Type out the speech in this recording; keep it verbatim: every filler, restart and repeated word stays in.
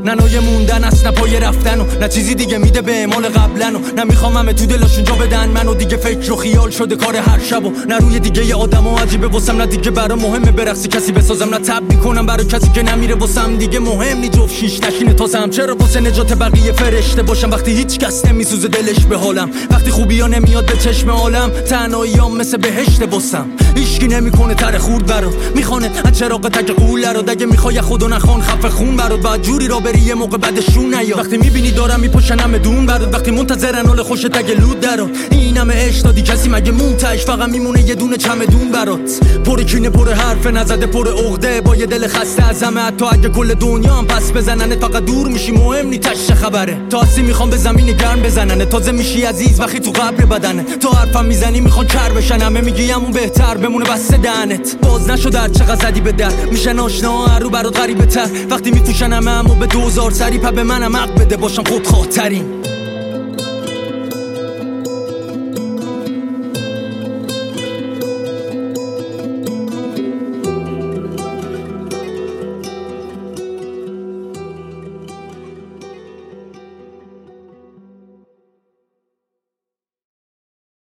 نه نوع موندن است نه پای رفتن و نه چیزی دیگه میده به اعمال قبلن و نه میخوامم تو دلاشون جا بدن منو دیگه فکر و خیال شده کار هر شب و نه روی دیگه ی آدمو عجیبه واسم نه دیگه برا مهمه برقصی کسی بسازم نه تب میکنم برای کسی که نمیره واسم دیگه مهم نی جفت شیش نشینه تازم چرا واسه نجات بقیه فرشته باشم وقتی هیچ کس نمیسوزه دلش به حالم وقتی خوبیا نمیاد به چشم عالم تنهاییام مثل بهشت واسم هیچکی نمیکنه تر خورد برات میخونه از چراغ تک قول رو دگه میخوای خدا نخوان خفه خون برات بعد جوری را بری یه موقع بعدشون نیاد وقتی میبینی دارم میپشنم دون برات وقتی منتظرن حال خوش تگ لود درات اینم عشق دادی کسی مگه مونتش فقط میمونه یه دونه چمدون برات پر کینه پر حرف نزده پر عقده با یه دل خسته از همه حتی اگه کل دنیا هم پس بزننه فقط دور میشی مهم نی تش خبره تا اصلی میخوام به زمین گرم بزننه تازه میشی عزیز وقتی تو قبر بدنه تا حرفم میزنی میخوان کر بشن همه میگی همون بهتر بمونه بسته دهنت باز نشد هر چقدر زدی به در میشن آشنا هر رو برات غریبه تر وقتی میفوشن همه همو به دوزار سری پا به منم حق بده باشم خودخواه ترین